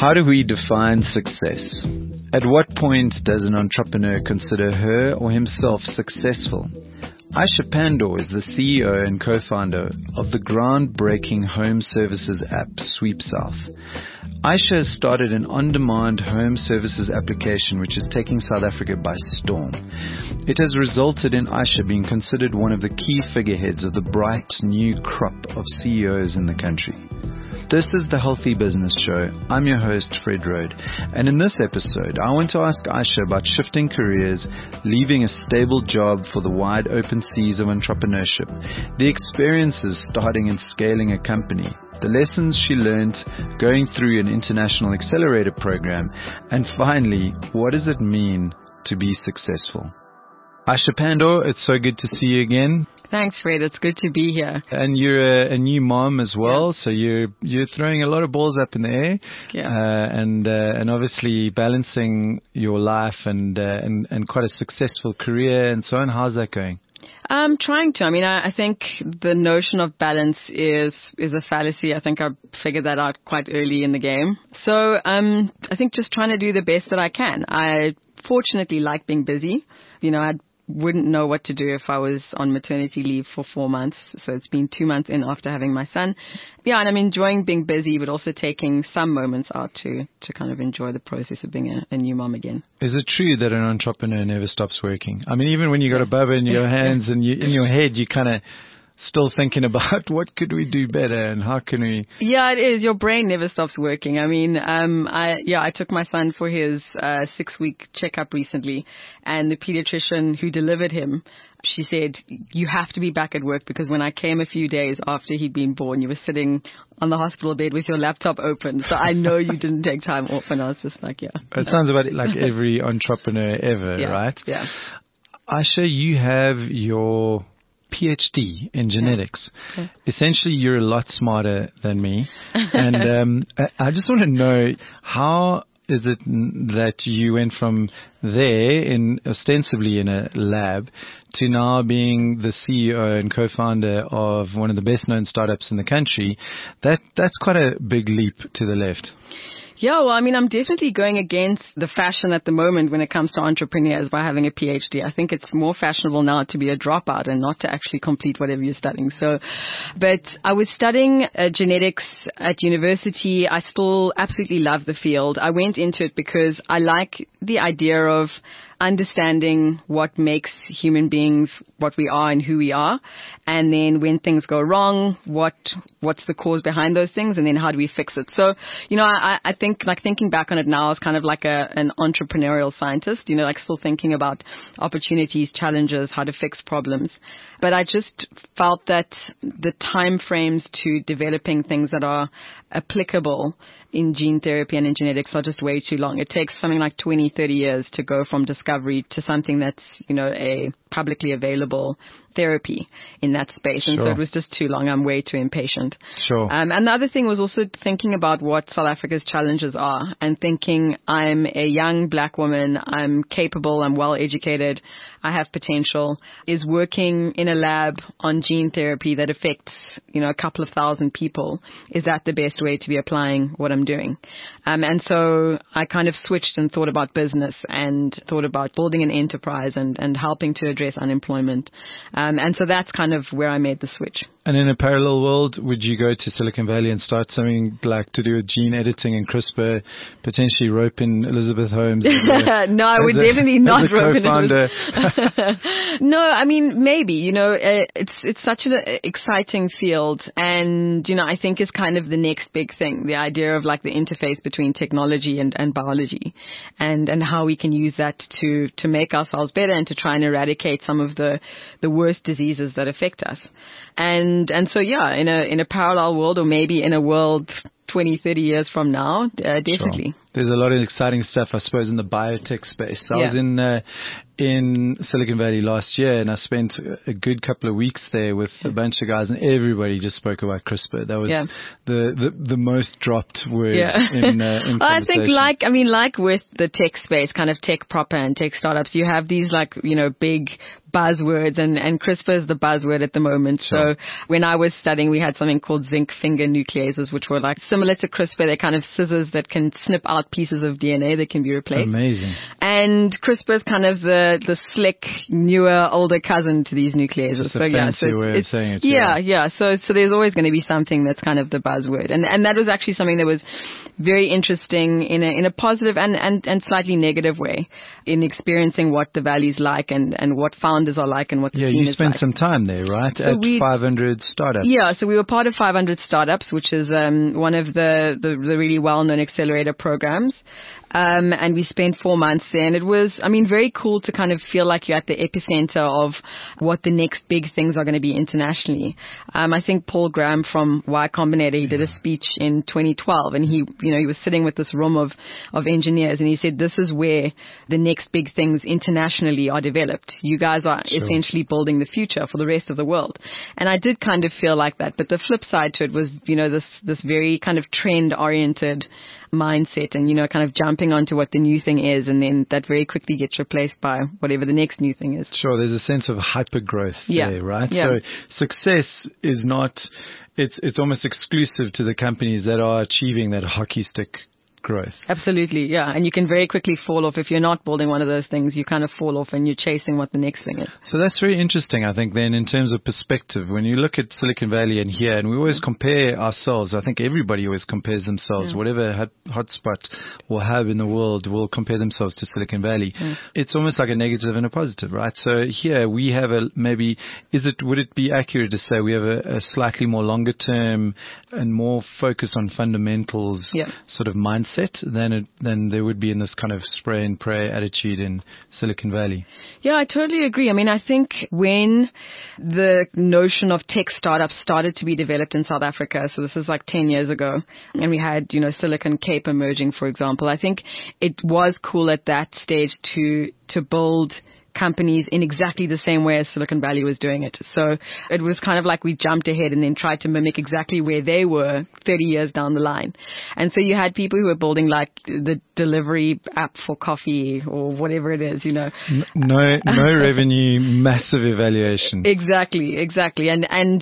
How do we define success? At what point does an entrepreneur consider her or himself successful? Aisha Pandor is the CEO and co-founder of the groundbreaking home services app Sweep South. Aisha has started an on-demand home services application which is taking South Africa by storm. It has resulted in Aisha being considered one of the key figureheads of the bright new crop of CEOs in the country. This is the Healthy Business Show. I'm your host, Fred Rode, and in this episode, I want to ask Aisha about shifting careers, leaving a stable job for the wide open seas of entrepreneurship, the experiences starting and scaling a company, the lessons she learned going through an international accelerator program, and finally, what does it mean to be successful? Aisha Pandor, it's so good to see you again. Thanks, Fred. It's good to be here. And you're a new mom as well, so you're throwing a lot of balls up in the air, and obviously balancing your life and quite a successful career and so on. How's that going? I'm trying to. I mean, I think the notion of balance is a fallacy. I think I figured that out quite early in the game. So I think just trying to do the best that I can. I fortunately like being busy. You know, I wouldn't know what to do if I was on maternity leave for 4 months. So it's been 2 months in after having my son. Yeah, and I'm enjoying being busy, but also taking some moments out to kind of enjoy the process of being a new mom again. Is it true that an entrepreneur never stops working? I mean, even when you got a bubba in your hands and in your head, you kind of still thinking about what could we do better and how can we... Yeah, it is. Your brain never stops working. I mean, I took my son for his 6-week checkup recently, and the pediatrician who delivered him, she said, you have to be back at work because when I came a few days after he'd been born, you were sitting on the hospital bed with your laptop open. So I know you didn't take time off. And I was just like, yeah. It sounds about like every entrepreneur ever, right? Yeah. Aisha, you have your PhD in genetics. Okay. Essentially, you're a lot smarter than me. And I just want to know, how is it that you went from there, ostensibly in a lab, to now being the CEO and co-founder of one of the best-known startups in the country? That's quite a big leap to the left. Yeah, well, I mean, I'm definitely going against the fashion at the moment when it comes to entrepreneurs by having a PhD. I think it's more fashionable now to be a dropout and not to actually complete whatever you're studying. So, but I was studying genetics at university. I still absolutely love the field. I went into it because I like the idea of understanding what makes human beings what we are and who we are. And then when things go wrong, what's the cause behind those things? And then how do we fix it? So, you know, I think like thinking back on it now is kind of like an entrepreneurial scientist, you know, like still thinking about opportunities, challenges, how to fix problems. But I just felt that the time frames to developing things that are applicable in gene therapy and in genetics are just way too long. It takes something like 20, 30 years to go from discovery to something that's, you know, a publicly available therapy in that space. Sure. And so it was just too long. I'm way too impatient. Sure. And the other thing was also thinking about what South Africa's challenges are and thinking I'm a young black woman. I'm capable. I'm well educated. I have potential. Is working in a lab on gene therapy that affects, you know, a couple of thousand people. Is that the best way to be applying what I'm doing? And so I kind of switched and thought about business and thought about building an enterprise and helping to address unemployment. And so that's kind of where I made the switch. And in a parallel world, would you go to Silicon Valley and start something like to do with gene editing and CRISPR, potentially rope in Elizabeth Holmes? No, I would definitely not rope in Elizabeth. No, I mean, maybe, you know, it's such an exciting field. And, you know, I think is kind of the next big thing, the idea of like the interface between technology and biology and how we can use that to make ourselves better and to try and eradicate some of the worst diseases that affect us. And so, yeah, in a parallel world or maybe in a world 20, 30 years from now, definitely. Sure. there's a lot of exciting stuff, I suppose, in the biotech space. I was in Silicon Valley last year, and I spent a good couple of weeks there with a bunch of guys, and everybody just spoke about CRISPR. That was the most dropped word in conversation. I think like with the tech space, kind of tech proper and tech startups, you have these big buzzwords, and CRISPR is the buzzword at the moment. Sure. So when I was studying, we had something called zinc finger nucleases, which were like similar to CRISPR. They're kind of scissors that can snip out pieces of DNA that can be replaced. Amazing. And CRISPR is kind of the slick, newer, older cousin to these nucleases. Just a fancy way of saying it. Yeah. So there's always going to be something that's kind of the buzzword. And that was actually something that was very interesting in a positive and slightly negative way in experiencing what the valley's like and what founders are like and what the scene is like. Yeah, you spent some time there, right? So at 500 Startups. Yeah, so we were part of 500 Startups, which is one of the really well-known accelerator programs. And we spent 4 months there, and it was, very cool to kind of feel like you're at the epicenter of what the next big things are going to be internationally. I think Paul Graham from Y Combinator, he did a speech in 2012, and he was sitting with this room of engineers, and he said, this is where the next big things internationally are developed. You guys are essentially building the future for the rest of the world. And I did kind of feel like that, but the flip side to it was, this very kind of trend-oriented mindset and, kind of jumping onto what the new thing is, and then that very quickly gets replaced by whatever the next new thing is. Sure, there's a sense of hyper-growth there, right? Yeah. So success is not, it's almost exclusive to the companies that are achieving that hockey stick growth. Absolutely, yeah. And you can very quickly fall off. If you're not building one of those things, you kind of fall off and you're chasing what the next thing is. So that's very interesting, I think, then, in terms of perspective. When you look at Silicon Valley and here, and we always compare ourselves, I think everybody always compares themselves. Whatever hotspot we'll have in the world will compare themselves to Silicon Valley. It's almost like a negative and a positive, right? So here we have would it be accurate to say we have a slightly more longer term and more focus on fundamentals sort of mindset than there would be in this kind of spray and pray attitude in Silicon Valley? Yeah, I totally agree. I think when the notion of tech startups started to be developed in South Africa, so this is like 10 years ago, and we had, Silicon Cape emerging, for example, I think it was cool at that stage to build companies in exactly the same way as Silicon Valley was doing it. So it was kind of like we jumped ahead and then tried to mimic exactly where they were 30 years down the line. And so you had people who were building like the delivery app for coffee or whatever it is, No revenue, massive evaluation. Exactly. And I'm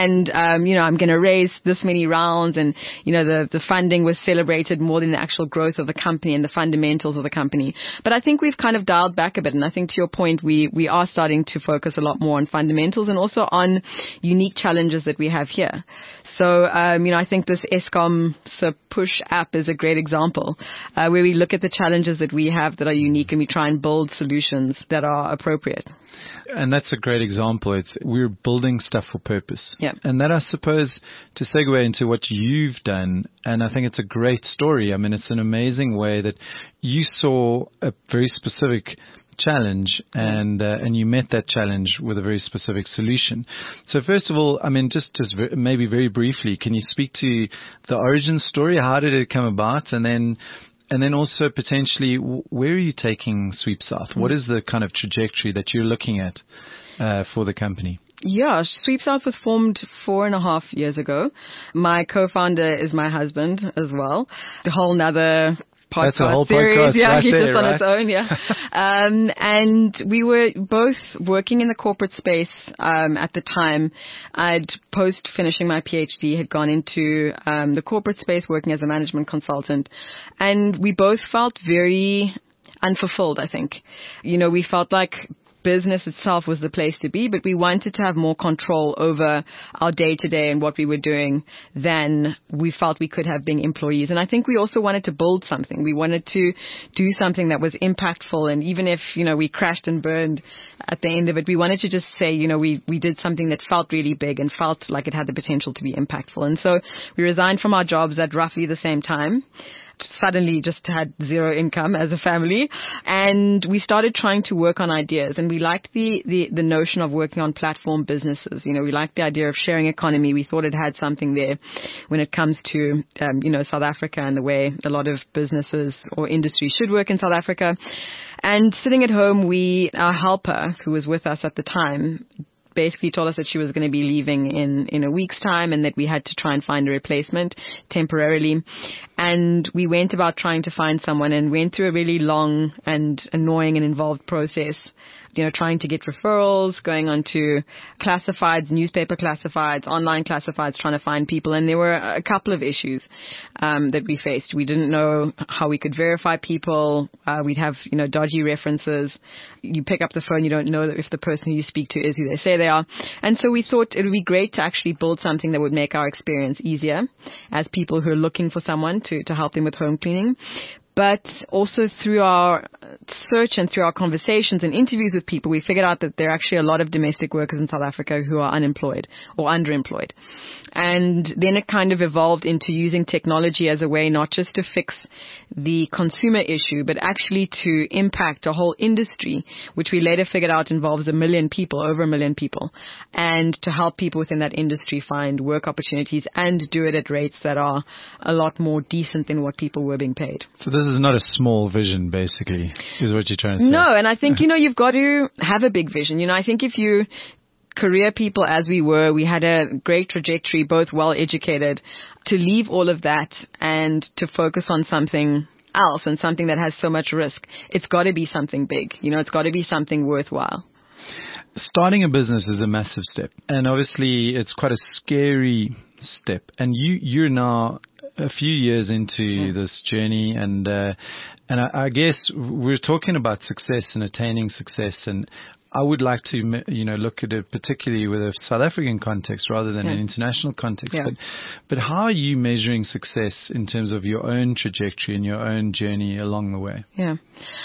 going to raise this many rounds, and, the funding was celebrated more than the actual growth of the company and the fundamentals of the company. But I think we've kind of dialed back a bit. And I think to your point, we are starting to focus a lot more on fundamentals and also on unique challenges that we have here. So, I think this Eskom push app is a great example, where we look at the challenges that we have that are unique and we try and build solutions that are appropriate. And that's a great example. We're building stuff for purpose. Yeah. And that, I suppose, to segue into what you've done, and I think it's a great story. It's an amazing way that you saw a very specific challenge and you met that challenge with a very specific solution. So first of all, just maybe very briefly, can you speak to the origin story? How did it come about? And then also potentially, where are you taking Sweep South? What is the kind of trajectory that you're looking at for the company? Yeah, Sweep South was formed 4.5 years ago. My co-founder is my husband as well. The whole nother podcast That's a whole series. Podcast right he's there, just on right? its own, and we were both working in the corporate space at the time. I'd post finishing my PhD had gone into the corporate space working as a management consultant, and we both felt very unfulfilled, I think. We felt like business itself was the place to be, but we wanted to have more control over our day-to-day and what we were doing than we felt we could have being employees. And I think we also wanted to build something. We wanted to do something that was impactful. And even if, we crashed and burned at the end of it, we wanted to just say, we did something that felt really big and felt like it had the potential to be impactful. And so we resigned from our jobs at roughly the same time. suddenly just had zero income as a family. And we started trying to work on ideas, and we liked the notion of working on platform businesses. We liked the idea of sharing economy. We thought it had something there when it comes to, South Africa and the way a lot of businesses or industry should work in South Africa. And sitting at home, our helper, who was with us at the time, basically told us that she was going to be leaving in a week's time and that we had to try and find a replacement temporarily. And we went about trying to find someone and went through a really long and annoying and involved process, trying to get referrals, going on to classifieds, newspaper classifieds, online classifieds, trying to find people. And there were a couple of issues that we faced. We didn't know how we could verify people. We'd have, dodgy references. You pick up the phone, you don't know if the person you speak to is who they say they are. And so we thought it would be great to actually build something that would make our experience easier as people who are looking for someone to help them with home cleaning. But also through our search and through our conversations and interviews with people, we figured out that there are actually a lot of domestic workers in South Africa who are unemployed or underemployed. And then it kind of evolved into using technology as a way not just to fix the consumer issue, but actually to impact a whole industry, which we later figured out involves over 1 million people, and to help people within that industry find work opportunities and do it at rates that are a lot more decent than what people were being paid. So this is not a small vision, basically, is what you're trying to say. No, and I think, you've got to have a big vision. I think if you career people as we were, we had a great trajectory, both well educated, to leave all of that and to focus on something else and something that has so much risk. It's got to be something big. It's got to be something worthwhile. Starting a business is a massive step, and obviously it's quite a scary step. And you're now a few years into this journey, and I guess we're talking about success and attaining success, and I would like to look at it particularly with a South African context rather than an international context. Yeah. But how are you measuring success in terms of your own trajectory and your own journey along the way? Yeah.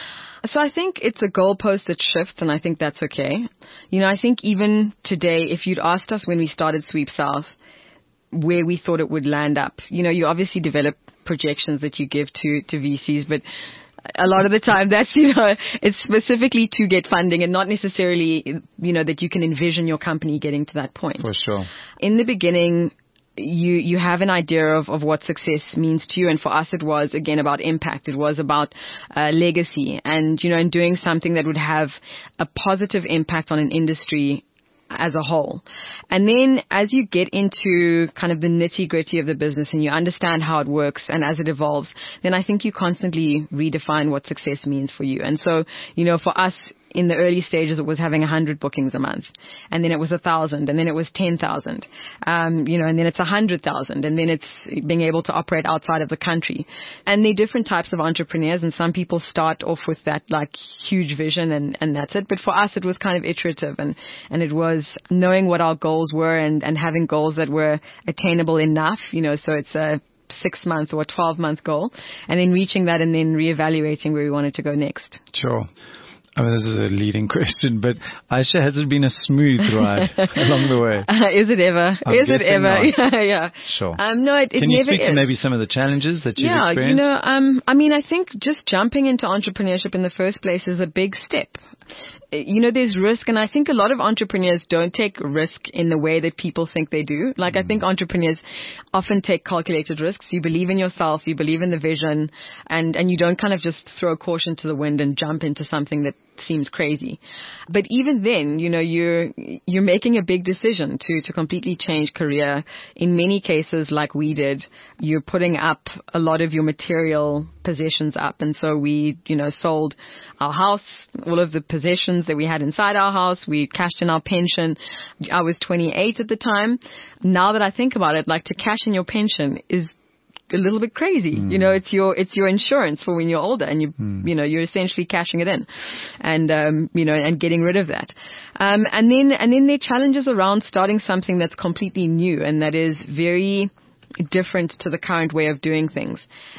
So I think it's a goalpost that shifts, and I think that's okay. I think even today, if you'd asked us when we started Sweep South where we thought it would land up, you obviously develop projections that you give to VCs, but a lot of the time that's, it's specifically to get funding and not necessarily, that you can envision your company getting to that point. For sure. In the beginning, you have an idea of what success means to you. And for us, it was, again, about impact. It was about legacy and, and doing something that would have a positive impact on an industry as a whole. And then as you get into kind of the nitty-gritty of the business and you understand how it works and as it evolves, then I think you constantly redefine what success means for you. And so, for us, in the early stages, it was having 100 bookings a month, and then it was 1,000, and then it was 10,000, and then it's 100,000, and then it's being able to operate outside of the country. And there are different types of entrepreneurs, and some people start off with that like huge vision, and that's it. But for us, it was kind of iterative, and it was knowing what our goals were and having goals that were attainable enough, so it's a 6-month or a 12-month goal, and then reaching that and then reevaluating where we wanted to go next. Sure. I mean, this is a leading question, but Aisha, has it been a smooth ride along the way? Is it ever? Is it ever? Yeah. Sure. No, it Can never you speak is. to maybe some of the challenges that you've experienced? I mean, I think just jumping into entrepreneurship in the first place is a big step. There's risk, and I think a lot of entrepreneurs don't take risk in the way that people think they do. Like, I think entrepreneurs often take calculated risks. You believe in yourself, you believe in the vision, and you don't kind of just throw caution to the wind and jump into something that seems crazy. But even then, you're making a big decision to completely change career. In many cases, like we did, you're putting up a lot of your material possessions up. And so we, sold our house, all of the possessions that we had inside our house. We cashed in our pension. I was 28 at the time. Now that I think about it, like, to cash in your pension is a little bit crazy. It's your insurance for when you're older, and you're essentially cashing it in, and and getting rid of that. And then there are challenges around starting something that's completely new and that is very different to the current way of doing things,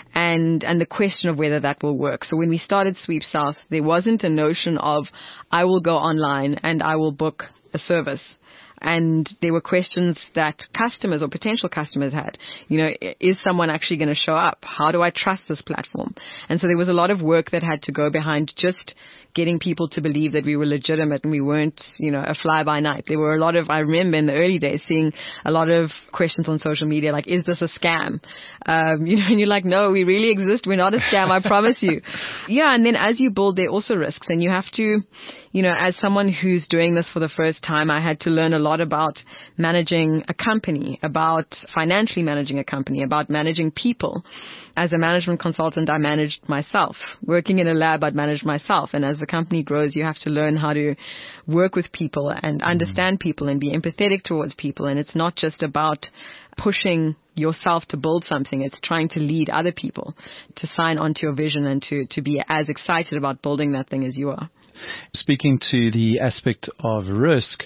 and the question of whether that will work. So when we started Sweep South, there wasn't a notion of I will go online and I will book a service. And there were questions that customers or potential customers had. You know, is someone actually going to show up? How do I trust this platform? And so there was a lot of work that had to go behind just getting people to believe that we were legitimate and we weren't, you know, a fly by night. There were a lot of, I remember in the early days seeing a lot of questions on social media like, is this a scam? You know, and you're like, no, we really exist. We're not a scam. I promise you. Yeah. And then as you build, there are also risks, and you have to, you know, as someone who's doing this for the first time, I had to learn a lot about managing a company, about financially managing a company, about managing people. As a management consultant, I managed myself. Working in a lab, I'd managed myself. And as the company grows, you have to learn how to work with people and understand people and be empathetic towards people. And it's not just about pushing yourself to build something. It's trying to lead other people to sign onto your vision and to be as excited about building that thing as you are. Speaking to the aspect of risk,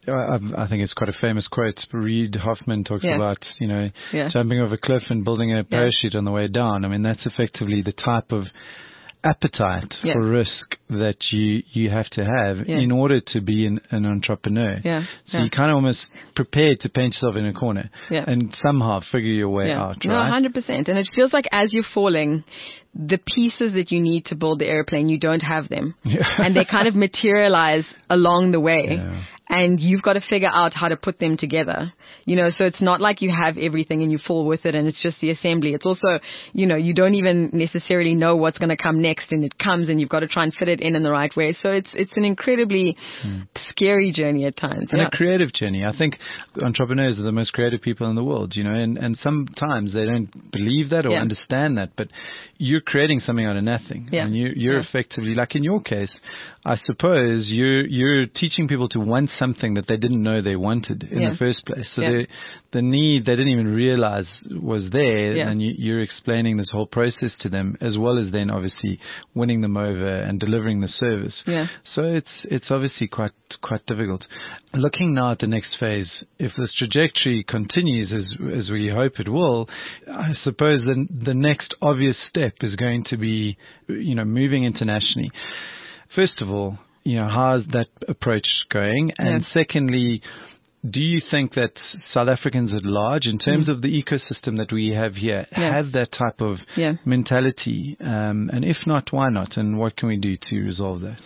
I think it's quite a famous quote. Reid Hoffman talks about, you know, jumping off a cliff and building a parachute on the way down. I mean, that's effectively the type of appetite for risk that you have to have in order to be an entrepreneur. So you kind of almost prepare to paint yourself in a corner and somehow figure your way out, right? No, 100%. And it feels like as you're falling, the pieces that you need to build the airplane, you don't have them. And they kind of materialize along the way. And you've got to figure out how to put them together. You know, so it's not like you have everything and you fall with it and it's just the assembly. It's also, you know, you don't even necessarily know what's going to come next, and it comes and you've got to try and fit it in the right way. So it's an incredibly scary journey at times. And a creative journey. I think entrepreneurs are the most creative people in the world, you know, and sometimes they don't believe that or understand that, but you're creating something out of nothing. And you're effectively, like in your case, I suppose you're teaching people to want something that they didn't know they wanted in the first place. So the need they didn't even realize was there, and you're explaining this whole process to them, as well as then obviously winning them over and delivering the service. So it's obviously quite difficult. Looking now at the next phase, if this trajectory continues as we hope it will, I suppose the next obvious step is going to be, you know, moving internationally. First of all, you know, how's that approach going? And secondly, do you think that South Africans at large, in terms of the ecosystem that we have here, have that type of mentality? And if not, why not? And what can we do to resolve that?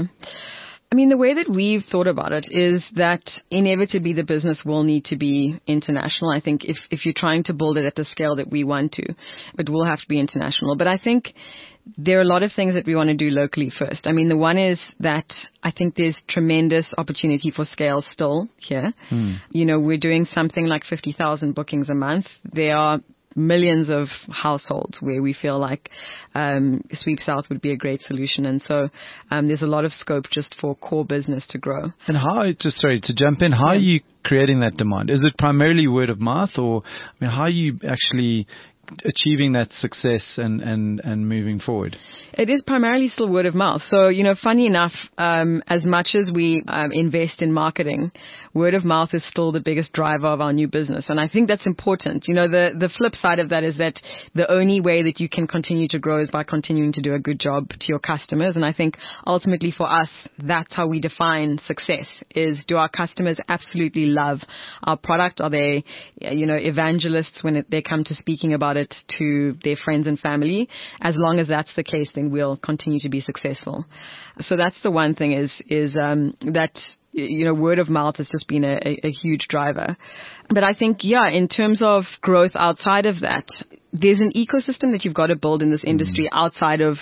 I mean, the way that we've thought about it is that inevitably the business will need to be international. I think if you're trying to build it at the scale that we want to, it will have to be international. But I think there are a lot of things that we want to do locally first. I mean, the one is that I think there's tremendous opportunity for scale still here. You know, we're doing something like 50,000 bookings a month. There are millions of households where we feel like Sweep South would be a great solution. And so there's a lot of scope just for core business to grow. And to jump in, how are you creating that demand? Is it primarily word of mouth, or I mean, how are you actually achieving that success and moving forward? It is primarily still word of mouth. So, you know, funny enough, as much as we invest in marketing, word of mouth is still the biggest driver of our new business. And I think that's important. You know, the flip side of that is that the only way that you can continue to grow is by continuing to do a good job to your customers. And I think ultimately for us, that's how we define success, is do our customers absolutely love our product? Are they, you know, evangelists when they come to speaking about it to their friends and family? As long as that's the case, then we'll continue to be successful. So that's the one thing is that, you know, word of mouth has just been a huge driver. But I think, in terms of growth outside of that, there's an ecosystem that you've got to build in this industry outside of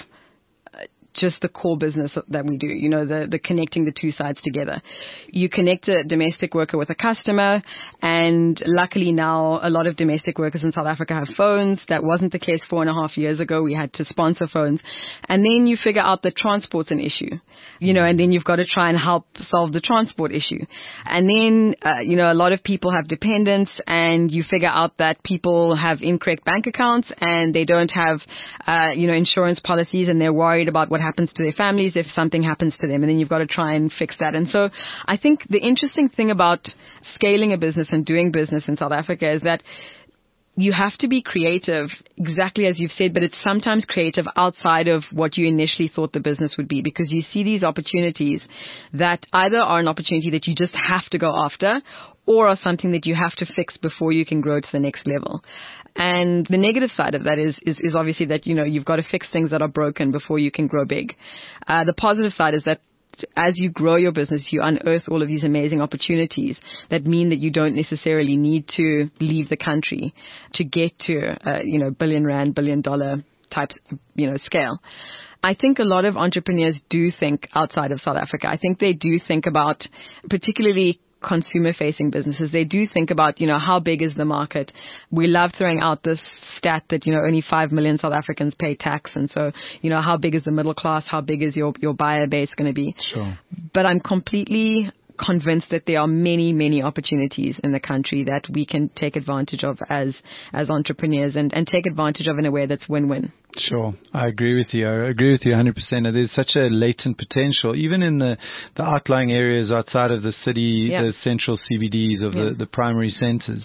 just the core business that we do, you know, the connecting the two sides together. You connect a domestic worker with a customer, and luckily now a lot of domestic workers in South Africa have phones. That wasn't the case 4.5 years ago. We had to sponsor phones. And then you figure out that transport's an issue, you know, and then you've got to try and help solve the transport issue. And then, you know, a lot of people have dependents, and you figure out that people have incorrect bank accounts and they don't have, you know, insurance policies, and they're worried about what happens to their families if something happens to them, and then you've got to try and fix that. And so I think the interesting thing about scaling a business and doing business in South Africa is that you have to be creative, exactly as you've said, but it's sometimes creative outside of what you initially thought the business would be, because you see these opportunities that either are an opportunity that you just have to go after, or are something that you have to fix before you can grow to the next level. And the negative side of that is obviously that, you've got to fix things that are broken before you can grow big. The positive side is that as you grow your business, you unearth all of these amazing opportunities that mean that you don't necessarily need to leave the country to get to, billion rand, $1 billion type, scale. I think a lot of entrepreneurs do think outside of South Africa. I think they do think about, particularly consumer-facing businesses, they do think about, how big is the market. We love throwing out this stat that, only 5 million South Africans pay tax. And so, how big is the middle class? How big is your buyer base going to be? Sure. But I'm completely convinced that there are many, many opportunities in the country that we can take advantage of as entrepreneurs and take advantage of in a way that's win-win. Sure. I agree with you. I agree with you 100%. There's such a latent potential, even in the outlying areas outside of the city, the central CBDs of the primary centers,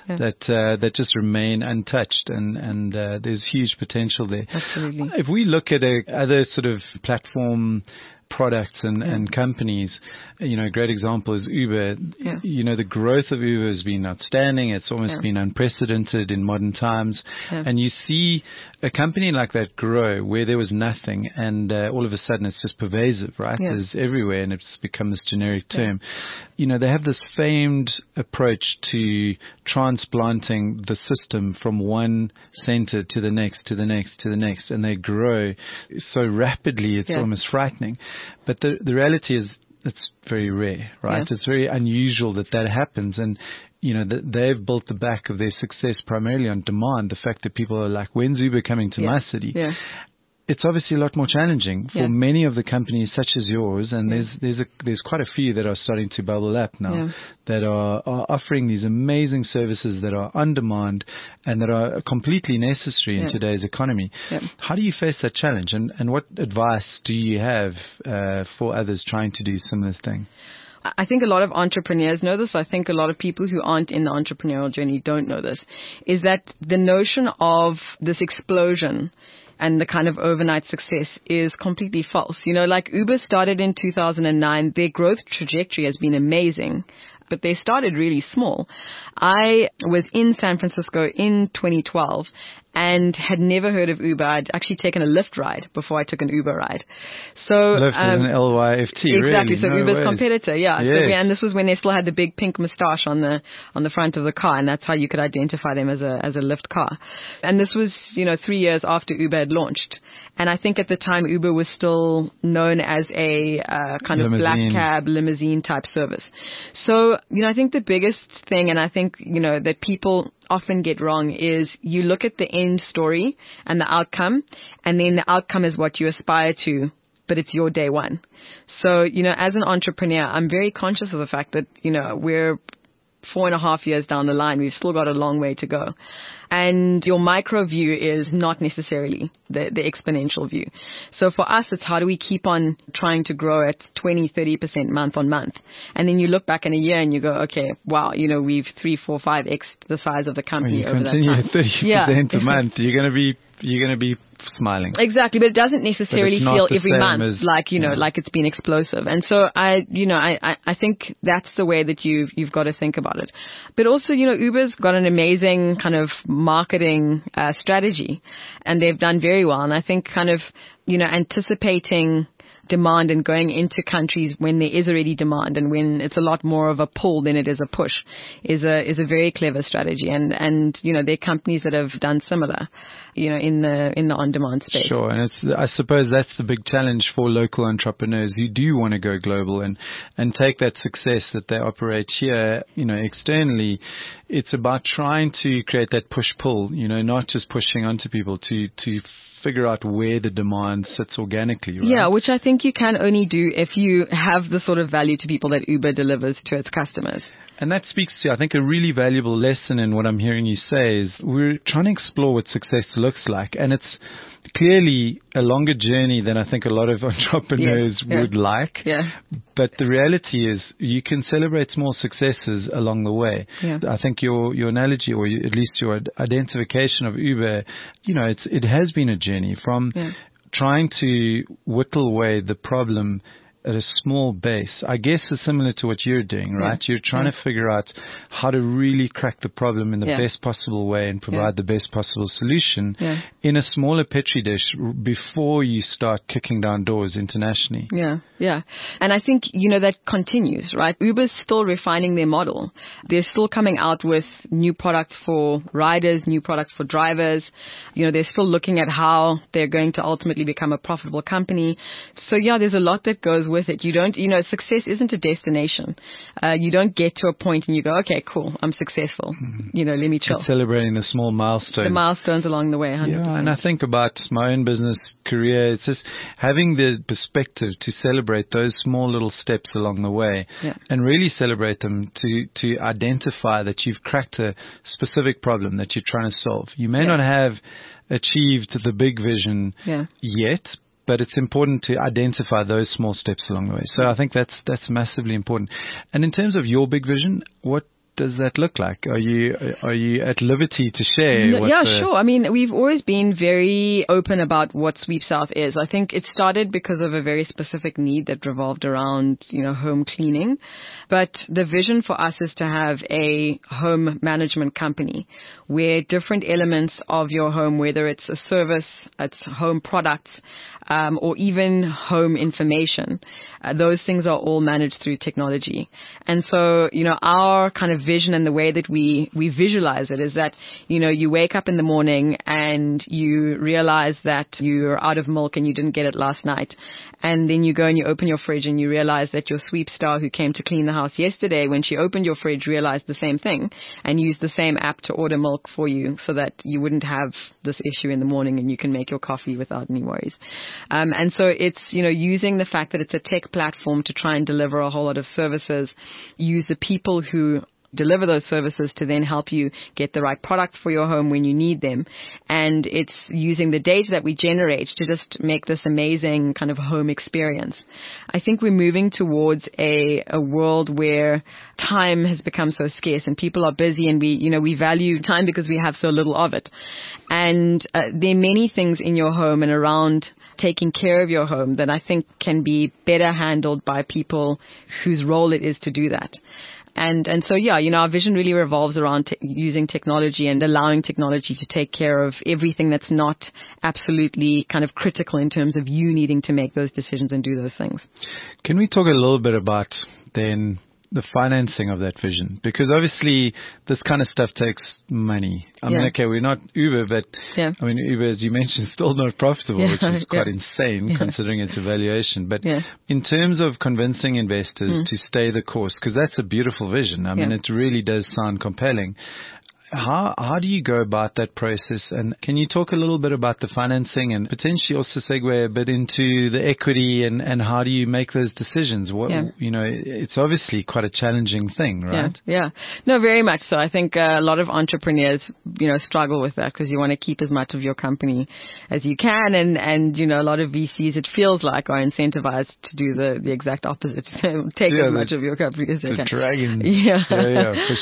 that just remain untouched. And there's huge potential there. Absolutely. If we look at other sort of platform products and companies, a great example is Uber. The growth of Uber has been outstanding. It's almost been unprecedented in modern times. And you see a company like that grow where there was nothing, and all of a sudden it's just pervasive, right? It's everywhere, and it's become this generic term. They have this famed approach to transplanting the system from one center to the next, to the next, to the next, and they grow so rapidly it's almost frightening. But the reality is it's very rare, right? It's very unusual that happens. And, they've built the back of their success primarily on demand. The fact that people are like, when's Uber coming to my city? It's obviously a lot more challenging for many of the companies such as yours, and there's quite a few that are starting to bubble up now that are offering these amazing services that are on demand and that are completely necessary in today's economy. How do you face that challenge, and what advice do you have for others trying to do a similar thing? I think a lot of entrepreneurs know this. I think a lot of people who aren't in the entrepreneurial journey don't know this, is that the notion of this explosion and the kind of overnight success is completely false. Like Uber started in 2009. Their growth trajectory has been amazing, but they started really small. I was in San Francisco in 2012 and had never heard of Uber. I'd actually taken a Lyft ride before I took an Uber ride. So Lyft is an LYFT, exactly. Really? So No Uber's ways. competitor, Yes. and this was when they still had the big pink moustache on the front of the car, and that's how you could identify them as a Lyft car. And this was 3 years after Uber had launched. And I think at the time Uber was still known as a kind of black cab limousine type service. So I think the biggest thing, and I think that people often get wrong, is you look at the end story and the outcome, and then the outcome is what you aspire to, but it's your day one. So, as an entrepreneur, I'm very conscious of the fact that, we're 4.5 years down the line. We've still got a long way to go. And your micro view is not necessarily the exponential view. So for us, it's how do we keep on trying to grow at 20, 30% month on month. And then you look back in a year and you go, okay, wow, we've 3, 4, 5x the size of the company over that time. You continue at 30% a month. You're going to be smiling. Exactly, but it doesn't necessarily feel every month like it's been explosive. And so I think that's the way that you've got to think about it. But also, Uber's got an amazing kind of marketing strategy, and they've done very well. And I think kind of anticipating demand and going into countries when there is already demand and when it's a lot more of a pull than it is a push is a very clever strategy. And there are companies that have done similar, in the on-demand space. Sure. And I suppose that's the big challenge for local entrepreneurs who do want to go global and take that success that they operate here, externally. It's about trying to create that push-pull, not just pushing onto people to figure out where the demand sits organically, right? Yeah, which I think you can only do if you have the sort of value to people that Uber delivers to its customers. And that speaks to, I think, a really valuable lesson in what I'm hearing you say is we're trying to explore what success looks like. And it's clearly a longer journey than I think a lot of entrepreneurs would like. Yeah. But the reality is you can celebrate small successes along the way. Yeah. I think your analogy, or at least your identification of Uber, it has been a journey from trying to whittle away the problem at a small base. I guess it's similar to what you're doing, right? You're trying to figure out how to really crack the problem in the best possible way and provide the best possible solution in a smaller petri dish before you start kicking down doors internationally. Yeah, yeah. And I think, that continues, right? Uber's still refining their model. They're still coming out with new products for riders, new products for drivers. They're still looking at how they're going to ultimately become a profitable company. So there's a lot that goes with it. You don't, success isn't a destination. You don't get to a point and you go, okay, cool, I'm successful. Let me chill. It's celebrating the small milestones. The milestones along the way, 100%. Yeah, and I think about my own business career, it's just having the perspective to celebrate those small little steps along the way and really celebrate them to identify that you've cracked a specific problem that you're trying to solve. You may not have achieved the big vision yet, but it's important to identify those small steps along the way. So I think that's massively important. And in terms of your big vision, what does that look like? Are you at liberty to share? Sure. I mean, we've always been very open about what Sweep South is. I think it started because of a very specific need that revolved around, home cleaning. But the vision for us is to have a home management company where different elements of your home, whether it's a service, it's home products, or even home information, those things are all managed through technology. And so, our kind of vision and the way that we visualize it is that, you wake up in the morning and you realize that you're out of milk and you didn't get it last night. And then you go and you open your fridge and you realize that your sweep star who came to clean the house yesterday, when she opened your fridge, realized the same thing and used the same app to order milk for you so that you wouldn't have this issue in the morning and you can make your coffee without any worries. And so it's, using the fact that it's a tech platform to try and deliver a whole lot of services, use the people who deliver those services to then help you get the right products for your home when you need them. And it's using the data that we generate to just make this amazing kind of home experience. I think we're moving towards a world where time has become so scarce and people are busy and we value time because we have so little of it. And there are many things in your home and around taking care of your home that I think can be better handled by people whose role it is to do that. And so, our vision really revolves around using technology and allowing technology to take care of everything that's not absolutely kind of critical in terms of you needing to make those decisions and do those things. Can we talk a little bit about then the financing of that vision? Because obviously this kind of stuff takes money. I mean, okay, we're not Uber, but I mean, Uber, as you mentioned, is still not profitable, which is quite insane considering its evaluation. But in terms of convincing investors to stay the course, because that's a beautiful vision. I mean, it really does sound compelling. How do you go about that process? And can you talk a little bit about the financing and potentially also segue a bit into the equity and how do you make those decisions? It's obviously quite a challenging thing, right? Yeah. No, very much so. I think a lot of entrepreneurs, struggle with that because you want to keep as much of your company as you can. And a lot of VCs, it feels like, are incentivized to do the exact opposite. Take as much of your company as they can. The dragon. Yeah, for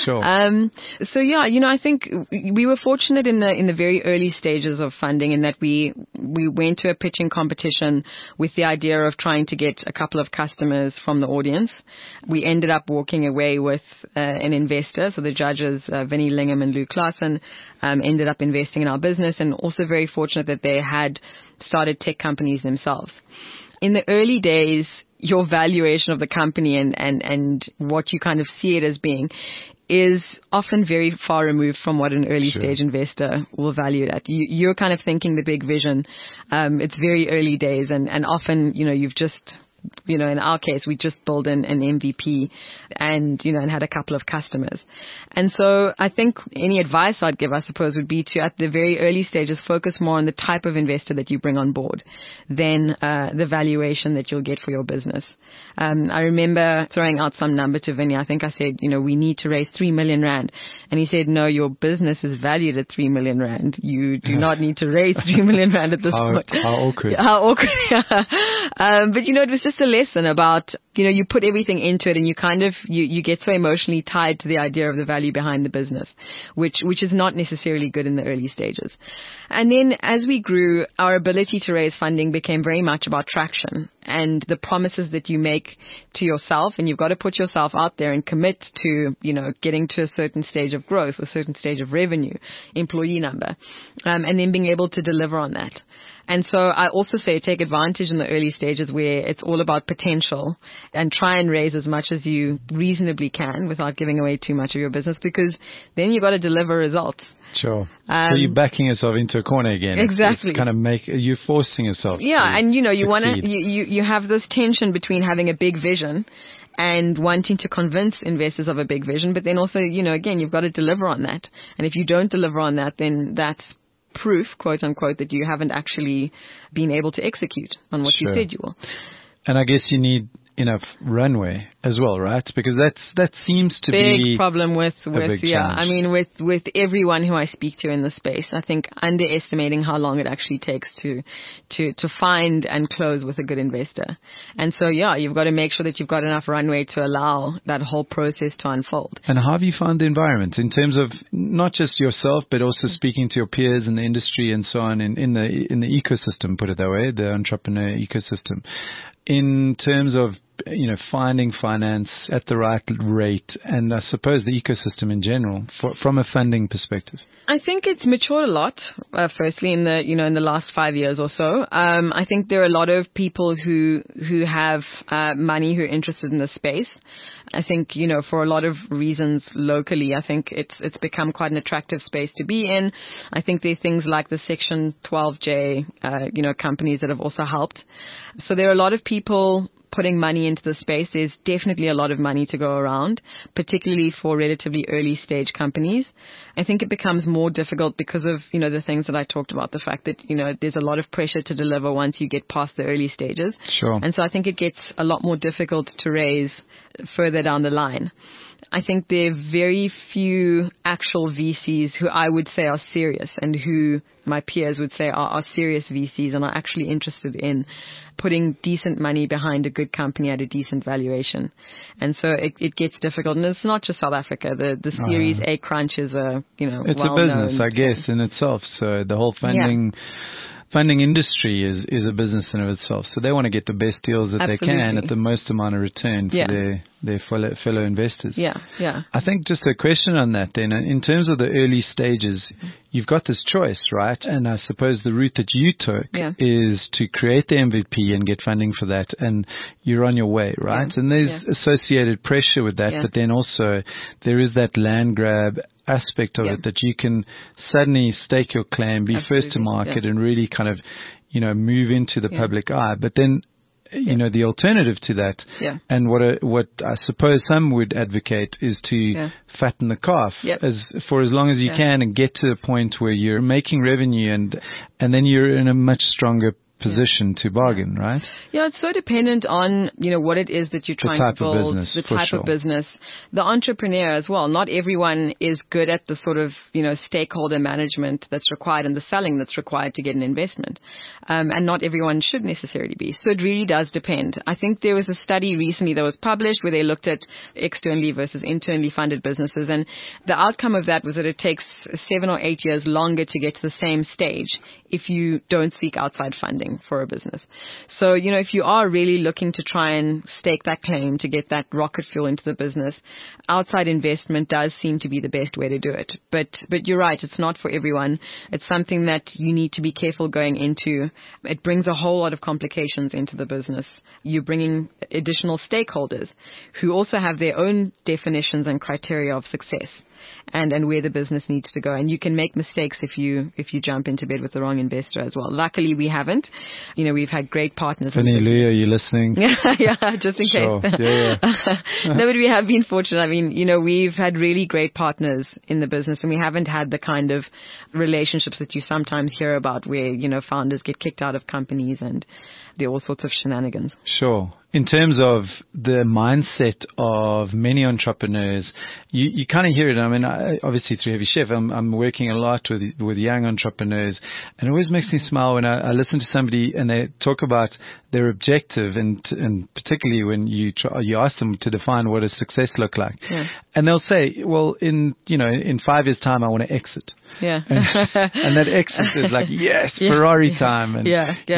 sure. I think we were fortunate in the very early stages of funding in that we went to a pitching competition with the idea of trying to get a couple of customers from the audience. We ended up walking away with an investor. So the judges, Vinnie Lingham and Lou Klassen, ended up investing in our business, and also very fortunate that they had started tech companies themselves. In the early days, your valuation of the company and what you kind of see it as being is often very far removed from what an early stage investor will value it at. You're kind of thinking the big vision. It's very early days and often, you've just in our case, we just built an MVP and had a couple of customers. And so I think any advice I'd give, I suppose, would be to, at the very early stages, focus more on the type of investor that you bring on board than the valuation that you'll get for your business. I remember throwing out some number to Vinny. I think I said, we need to raise 3 million rand. And he said, no, your business is valued at 3 million rand. You do not need to raise 3 million rand at this point. How awkward. How awkward. But it was just a lesson about, you put everything into it and you kind of, you get so emotionally tied to the idea of the value behind the business, which is not necessarily good in the early stages. And then as we grew, our ability to raise funding became very much about traction and the promises that you make to yourself. And you've got to put yourself out there and commit to, getting to a certain stage of growth, a certain stage of revenue, employee number, and then being able to deliver on that. And so I also say take advantage in the early stages where it's all about potential and try and raise as much as you reasonably can without giving away too much of your business, because then you've got to deliver results. Sure. So you're backing yourself into a corner again. Exactly. It's kind of you're forcing yourself. Yeah. And you want succeed. to, you have this tension between having a big vision and wanting to convince investors of a big vision. But then also, again, you've got to deliver on that. And if you don't deliver on that, then that's proof, quote unquote, that you haven't actually been able to execute on what you said you will. And I guess you need enough runway as well, right? Because that seems to be big problem with big yeah. challenge. I mean, with everyone who I speak to in the space, I think underestimating how long it actually takes to find and close with a good investor. And so you've got to make sure that you've got enough runway to allow that whole process to unfold. And how have you found the environment in terms of not just yourself, but also speaking to your peers in the industry and so on in the ecosystem, put it that way, the entrepreneur ecosystem, in terms of finding finance at the right rate, and I suppose the ecosystem in general from a funding perspective? I think it's matured a lot. Firstly, in the last 5 years or so, I think there are a lot of people who have money who are interested in the space. I think for a lot of reasons locally, I think it's become quite an attractive space to be in. I think there are things like the Section 12J, companies that have also helped. So there are a lot of people putting money into the space. There's definitely a lot of money to go around, particularly for relatively early stage companies. I think it becomes more difficult because of, the things that I talked about, the fact that, there's a lot of pressure to deliver once you get past the early stages. Sure. And so I think it gets a lot more difficult to raise further down the line. I think there are very few actual VCs who I would say are serious and who my peers would say are serious VCs and are actually interested in putting decent money behind a good company at a decent valuation. And so it gets difficult. And it's not just South Africa. The Series A crunch is it's a business, I guess, in itself. So the whole funding industry is a business in of itself. So they want to get the best deals that they can at the most amount of return for their fellow investors. Yeah. I think just a question on that then. In terms of the early stages, you've got this choice, right? And I suppose the route that you took is to create the MVP and get funding for that. And you're on your way, right? And there's associated pressure with that. But then also there is that land grab aspect of it that you can suddenly stake your claim, be first to market and really kind of, move into the public eye. But then, the alternative to that and what I suppose some would advocate is to fatten the calf for as long as you can and get to the point where you're making revenue and then you're in a much stronger position to bargain, right? Yeah, it's so dependent on, what it is that you're trying to build, the type of business, the entrepreneur as well. Not everyone is good at the sort of, stakeholder management that's required and the selling that's required to get an investment. And not everyone should necessarily be. So it really does depend. I think there was a study recently that was published where they looked at externally versus internally funded businesses. And the outcome of that was that it takes 7 or 8 years longer to get to the same stage if you don't seek outside funding for a business. So, if you are really looking to try and stake that claim to get that rocket fuel into the business, outside investment does seem to be the best way to do it. But you're right, it's not for everyone. It's something that you need to be careful going into. It brings a whole lot of complications into the business. You're bringing additional stakeholders who also have their own definitions and criteria of success. and where the business needs to go. And you can make mistakes if you jump into bed with the wrong investor as well. Luckily, we haven't. We've had great partners. Vinny Lee, are you listening? Yeah, just in sure. case. Yeah. No, but we have been fortunate. I mean, we've had really great partners in the business, and we haven't had the kind of relationships that you sometimes hear about where, founders get kicked out of companies and there are all sorts of shenanigans. Sure. In terms of the mindset of many entrepreneurs, you kind of hear it. I mean, obviously through Heavy Chef, I'm working a lot with young entrepreneurs, and it always makes me smile when I listen to somebody and they talk about their objective, and particularly when you ask them to define what does success look like, and they'll say, well, in 5 years' time, I want to exit. Yeah. And that exit is like, yes, Ferrari time. And,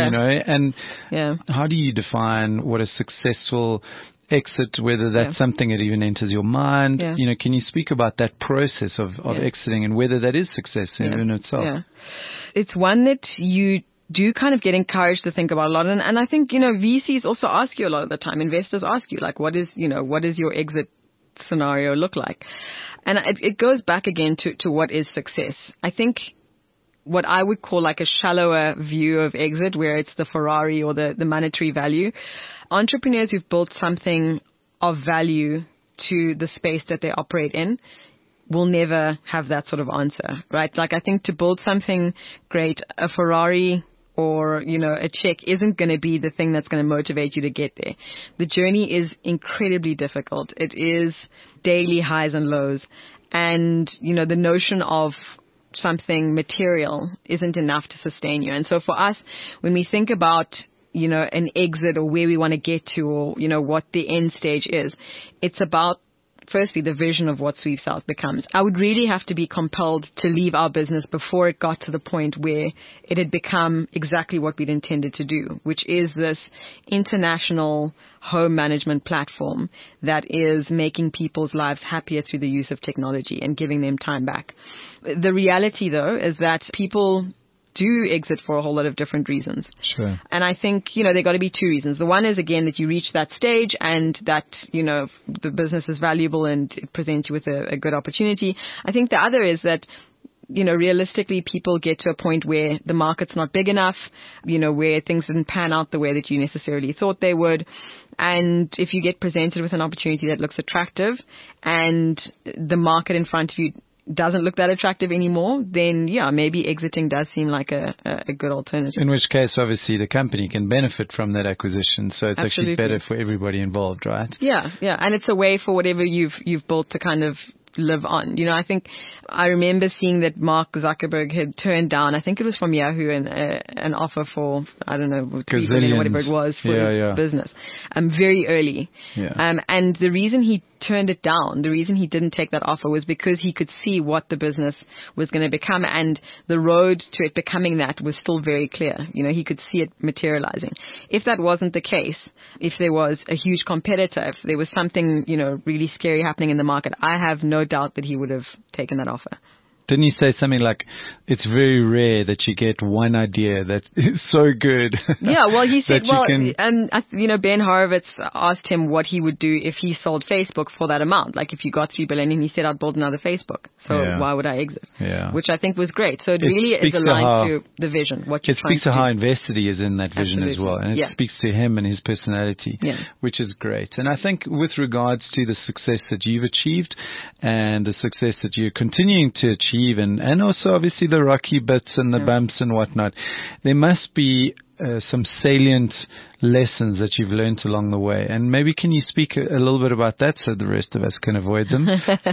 how do you define what a successful exit, whether that's something that even enters your mind? Can you speak about that process of exiting and whether that is success in itself? Yeah. It's one that you do kind of get encouraged to think about a lot. And I think, VCs also ask you a lot of the time. Investors ask you, like, what is your exit scenario look like? And it goes back again to what is success. I think what I would call like a shallower view of exit, where it's the Ferrari or the monetary value. Entrepreneurs who've built something of value to the space that they operate in will never have that sort of answer, right? Like, I think to build something great, a Ferrari or, a check isn't going to be the thing that's going to motivate you to get there. The journey is incredibly difficult. It is daily highs and lows. And, the notion of something material isn't enough to sustain you. And so for us, when we think about, an exit or where we want to get to, or, what the end stage is, it's about, firstly, the vision of what Sweep South becomes. I would really have to be compelled to leave our business before it got to the point where it had become exactly what we'd intended to do, which is this international home management platform that is making people's lives happier through the use of technology and giving them time back. The reality, though, is that people do exit for a whole lot of different reasons. Sure. And I think, there got to be two reasons. The one is, again, that you reach that stage and that, the business is valuable and it presents you with a good opportunity. I think the other is that, realistically, people get to a point where the market's not big enough, where things didn't pan out the way that you necessarily thought they would. And if you get presented with an opportunity that looks attractive and the market in front of you doesn't look that attractive anymore, then maybe exiting does seem like a good alternative. In which case, obviously, the company can benefit from that acquisition. So it's Absolutely. Actually better for everybody involved, right? Yeah. And it's a way for whatever you've built to kind of live on. I think I remember seeing that Mark Zuckerberg had turned down, I think it was from Yahoo, an offer for, I don't know, $3 billion or whatever it was for his business, very early. Yeah. And the reason he turned it down, the reason he didn't take that offer was because he could see what the business was going to become, and the road to it becoming that was still very clear. He could see it materializing. If that wasn't the case, if there was a huge competitor, if there was something, really scary happening in the market, I have no doubt that he would have taken that offer. Didn't he say something like, it's very rare that you get one idea that is so good? Yeah, well, he said, Ben Horowitz asked him what he would do if he sold Facebook for that amount. Like if you got $3 billion, and he said, I'd build another Facebook. So why would I exit? Yeah. Which I think was great. So it really is aligned to the vision, what you're trying to do. It speaks to how invested he is in that vision as well. And it speaks to him and his personality, which is great. And I think with regards to the success that you've achieved and the success that you're continuing to achieve, and also obviously the rocky bits and the bumps and whatnot, there must be some salient lessons that you've learned along the way. And maybe can you speak a little bit about that so the rest of us can avoid them?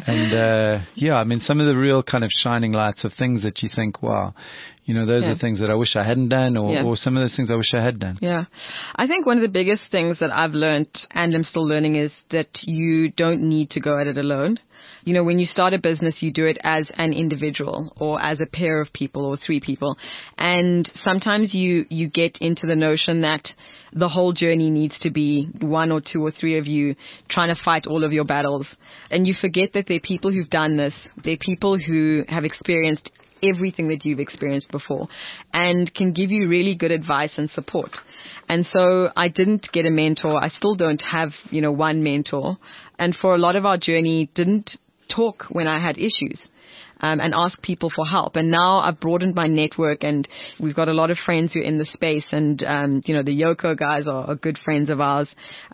And some of the real kind of shining lights of things that you think, wow, those are things that I wish I hadn't done, or some of those things I wish I had done. Yeah. I think one of the biggest things that I've learned, and I'm still learning, is that you don't need to go at it alone. When you start a business, you do it as an individual or as a pair of people or three people. And sometimes you get into the notion that the whole journey needs to be one or two or three of you trying to fight all of your battles. And you forget that there are people who've done this. There are people who have experienced everything that you've experienced before and can give you really good advice and support. And so I didn't get a mentor. I still don't have, one mentor. And for a lot of our journey, didn't talk when I had issues. And ask people for help. And now I've broadened my network, and we've got a lot of friends who are in the space. And, the Yoko guys are good friends of ours.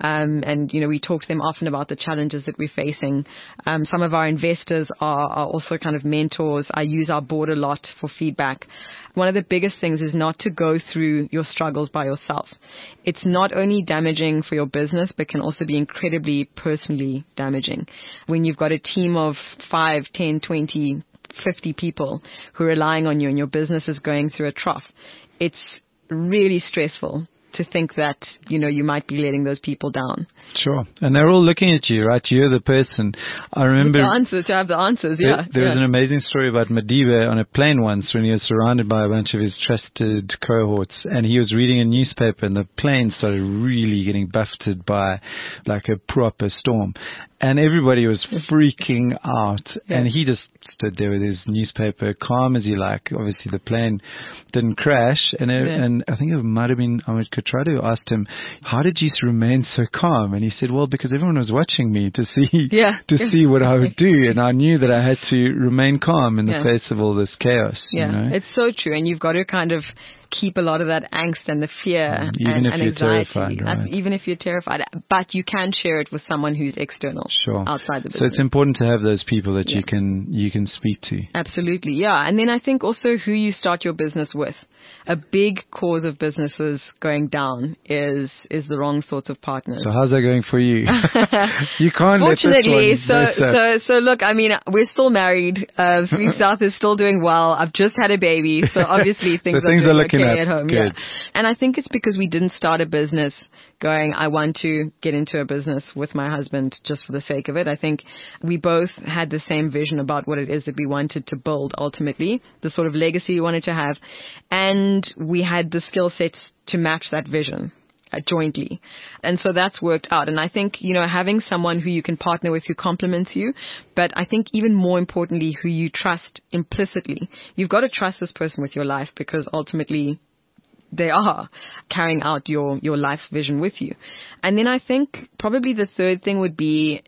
And we talk to them often about the challenges that we're facing. Some of our investors are also kind of mentors. I use our board a lot for feedback. One of the biggest things is not to go through your struggles by yourself. It's not only damaging for your business, but can also be incredibly personally damaging. When you've got a team of 5, 10, 20, 50 people who are relying on you and your business is going through a trough, it's really stressful to think that, you might be letting those people down. Sure. And they're all looking at you, right? You're the person. I remember to have the answers. Yeah. There was an amazing story about Madiba on a plane once when he was surrounded by a bunch of his trusted cohorts, and he was reading a newspaper, and the plane started really getting buffeted by like a proper storm. And everybody was freaking out. Yeah. And he just stood there with his newspaper, calm as he like. Obviously, the plane didn't crash. And I think it might have been Ahmed Katradi who asked him, how did you remain so calm? And he said, well, because everyone was watching me to see what I would do. And I knew that I had to remain calm in the face of all this chaos. Yeah, it's so true. And you've got to kind of keep a lot of that angst and the fear even if and you're anxiety, terrified, right? Even if you're terrified. But you can share it with someone who's external, outside the business. So it's important to have those people that you can speak to. Absolutely, yeah. And then I think also who you start your business with. A big cause of businesses going down is the wrong sorts of partners. So how's that going for you? You can't Fortunately, let this one so look, I mean, we're still married. Sweep South is still doing well. I've just had a baby, so obviously things are looking okay at home. Good. Yeah. And I think it's because we didn't start a business going, I want to get into a business with my husband just for the sake of it. I think we both had the same vision about what it is that we wanted to build ultimately, the sort of legacy we wanted to have. And we had the skill sets to match that vision jointly. And so that's worked out. And I think, having someone who you can partner with who complements you, but I think even more importantly, who you trust implicitly. You've got to trust this person with your life because ultimately they are carrying out your life's vision with you. And then I think probably the third thing would be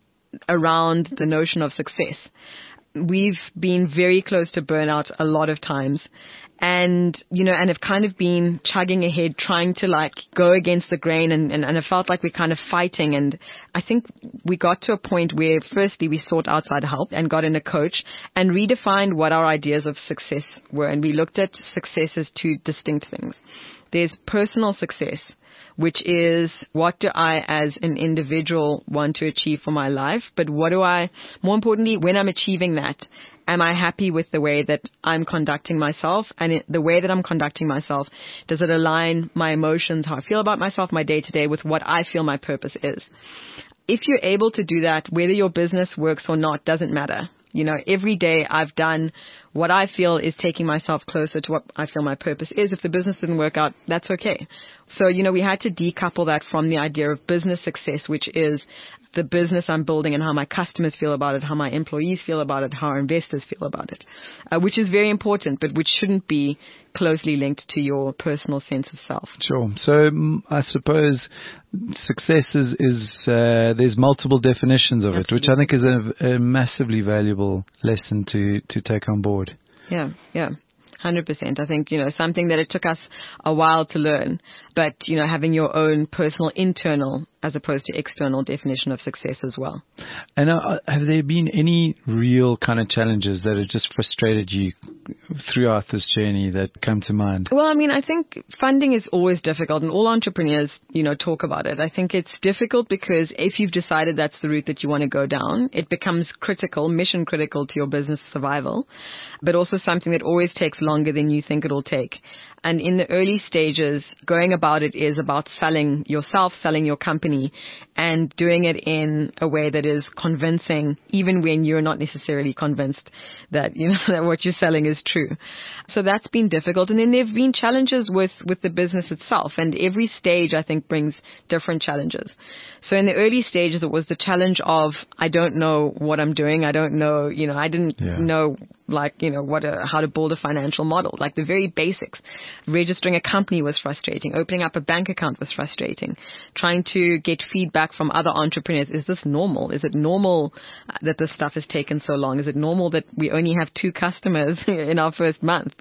around the notion of success. We've been very close to burnout a lot of times and have kind of been chugging ahead, trying to go against the grain and it felt like we're kind of fighting. And I think we got to a point where firstly we sought outside help and got in a coach and redefined what our ideas of success were. And we looked at success as two distinct things. There's personal success, which is what do I as an individual want to achieve for my life? But more importantly, when I'm achieving that, am I happy with the way that I'm conducting myself? And the way that I'm conducting myself, does it align my emotions, how I feel about myself, my day to day with what I feel my purpose is? If you're able to do that, whether your business works or not, doesn't matter. Every day I've done what I feel is taking myself closer to what I feel my purpose is. If the business didn't work out, that's okay. So, we had to decouple that from the idea of business success, which is the business I'm building and how my customers feel about it, how my employees feel about it, how our investors feel about it, which is very important, but which shouldn't be closely linked to your personal sense of self. Sure. So I suppose success is there's multiple definitions of it, which I think is a massively valuable lesson to take on board. Yeah. 100%. I think, something that it took us a while to learn, but, having your own personal internal as opposed to external definition of success as well. And have there been any real kind of challenges that have just frustrated you throughout this journey that come to mind? Well, I think funding is always difficult and all entrepreneurs, talk about it. I think it's difficult because if you've decided that's the route that you want to go down, it becomes mission critical to your business survival, but also something that always takes longer than you think it'll take. And in the early stages, going about it is about selling yourself, selling your company, and doing it in a way that is convincing, even when you're not necessarily convinced that, that what you're selling is true. So that's been difficult. And then there have been challenges with the business itself. And every stage, I think, brings different challenges. So in the early stages, it was the challenge of, I don't know what I'm doing. I don't know, I didn't know, how to build a financial model, like the very basics. Registering a company was frustrating. Opening up a bank account was frustrating. Trying to get feedback from other entrepreneurs. Is this normal? Is it normal that this stuff has taken so long? Is it normal that we only have 2 customers in our first month?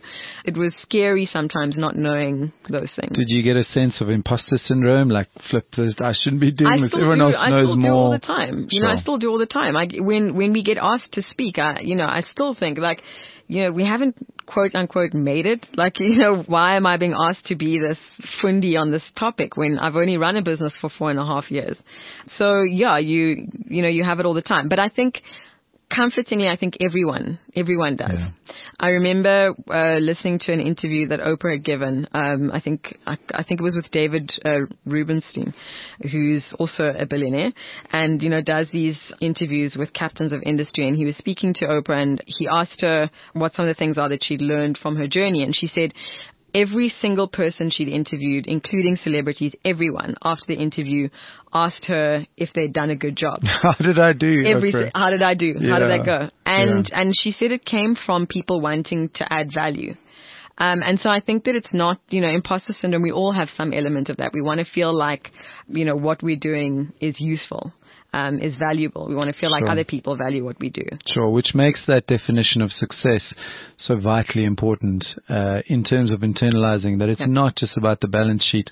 It was scary sometimes not knowing those things. Did you get a sense of imposter syndrome? Like, flip this, I shouldn't be doing this. Everyone else knows more. I still do all the time. Sure. I still do all the time. When we get asked to speak, I still think like, we haven't quote unquote made it. Like, why am I being asked to be this fundi on this topic when I've only run a business for 4.5 years? So yeah, you have it all the time. But I think, comfortingly, I think everyone does. Yeah. I remember listening to an interview that Oprah had given. I think it was with David Rubenstein, who's also a billionaire, and does these interviews with captains of industry. And he was speaking to Oprah, and he asked her what some of the things are that she'd learned from her journey, and she said, every single person she'd interviewed, including celebrities, everyone after the interview asked her if they'd done a good job. How did I do? How did I do? Yeah. How did I go? And she said it came from people wanting to add value. And so I think that it's not, imposter syndrome. We all have some element of that. We want to feel like, what we're doing is useful. Is valuable. We want to feel like other people value what we do. Sure, which makes that definition of success so vitally important in terms of internalizing that it's not just about the balance sheet,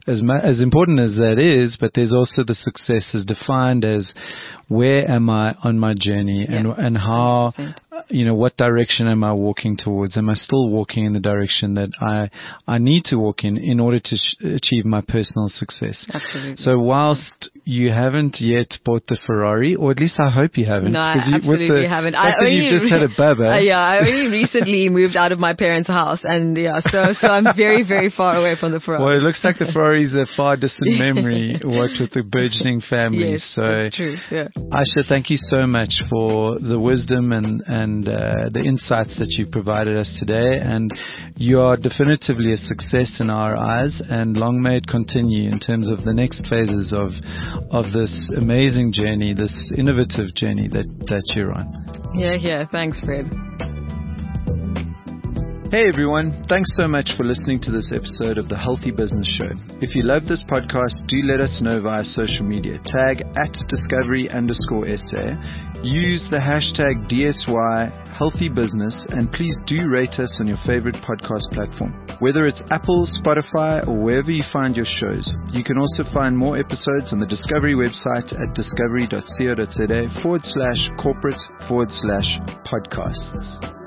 as important as that is, but there's also the success as defined as where am I on my journey and how, 100%. What direction am I walking towards? Am I still walking in the direction that I need to walk in order to achieve my personal success? Absolutely. So whilst you haven't yet bought the Ferrari, or at least I hope you haven't. No, I absolutely haven't. You've just had a baba. I only recently moved out of my parents' house, and so I'm very, very far away from the Ferrari. Well, it looks like the Ferrari is a far distant memory, what with the burgeoning family. Yes, so that's true. Yeah. Aisha, thank you so much for the wisdom and the insights that you provided us today. And you are definitively a success in our eyes, and long may it continue in terms of the next phases of this amazing journey, this innovative journey that you're on. Yeah. Thanks, Fred. Hey everyone, thanks so much for listening to this episode of The Healthy Business Show. If you love this podcast, do let us know via social media. Tag @discovery_SA. Use the hashtag DSY Healthy Business, and please do rate us on your favorite podcast platform. Whether it's Apple, Spotify, or wherever you find your shows. You can also find more episodes on the Discovery website at discovery.co.za /corporate/podcasts.